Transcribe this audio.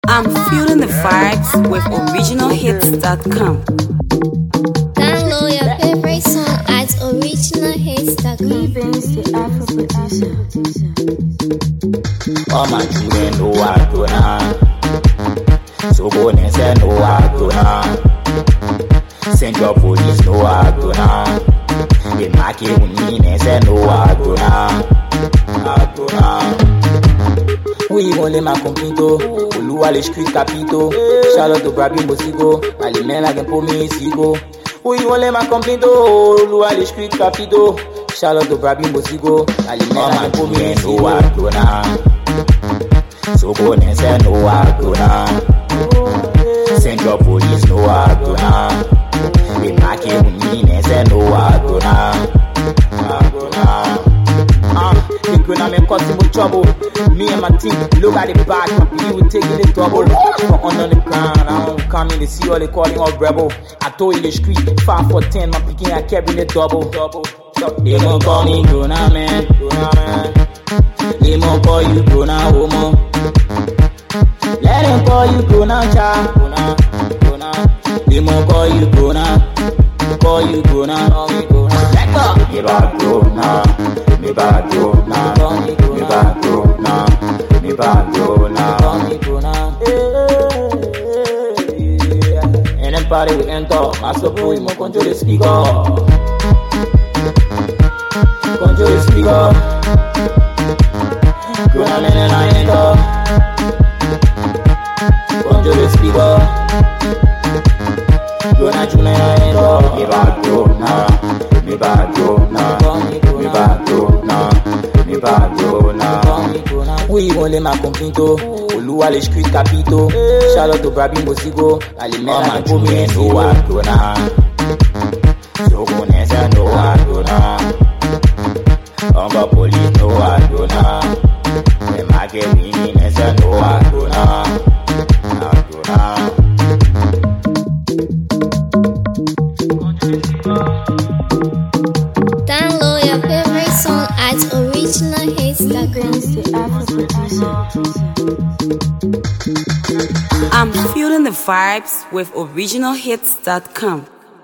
I'm feeling the vibes with originalhits.com. Download your favorite song at originalhits.com. All my children know what to now. So go and say no what to now. Send your police know what to now. They mark it with me and say no what to now. We only ma compito, Oluwa le street capito. Shout out to Brabin Bosigo, Ali men like pour me sigo. We only ma compito, Oluwa le street capito. Shout out to Brabin Bosigo, Ali men like pour me sigo. So go and say no what to now. Send your police no what to now. They mark it with me and say no what to now. When I'm in causing trouble, me and my team look at the back, my people will taking the double. From under the ground, I don't come in to see all they calling all rebel. I told you the street, 5 for 10, my picking I carrying the double. They gon' call me Gona man. They gon' call you Gona homo. Let them call you Gona cha. They gon' call you Gona. Call you Gona. Let go. Me bad Gona. Me bad Gona. Me bad Gona. Me bad Gona. And then party we enter. Master boy, mo control the speaker. Control the speaker. Gona man and I enter. Control the speaker. Gona chuna and I enter. Me bad Gona. Me bad Gona. Me bad Gona. Me bad Gona. We only ma compito, Oluwa le street capito. Shout out to Brabin Bosigo, Ali men like pour me no what to now. So go and say no what to now. Unga police no what to now. They make it winning and say no what to now. Download your favorite song at originalhits.com. I'm feeling the vibes with originalhits.com.